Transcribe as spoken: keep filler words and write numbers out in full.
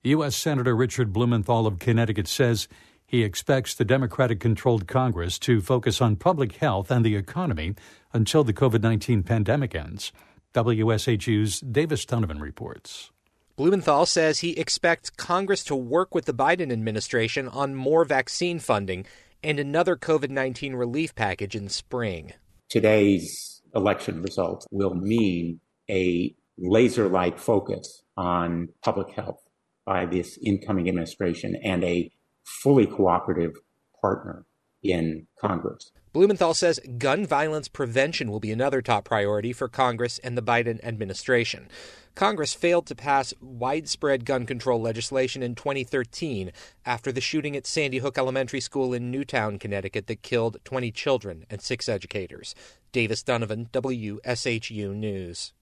U S. Senator Richard Blumenthal of Connecticut says he expects the Democratic-controlled Congress to focus on public health and the economy until the covid nineteen pandemic ends. W S H U's Davis Donovan reports. Blumenthal says he expects Congress to work with the Biden administration on more vaccine funding and another covid nineteen relief package in spring. Today's election result will mean a laser-like focus on public health by this incoming administration and a fully cooperative partner in Congress. Blumenthal says gun violence prevention will be another top priority for Congress and the Biden administration. Congress failed to pass widespread gun control legislation in twenty thirteen after the shooting at Sandy Hook Elementary School in Newtown, Connecticut that killed twenty children and six educators. Davis Donovan, W S H U News.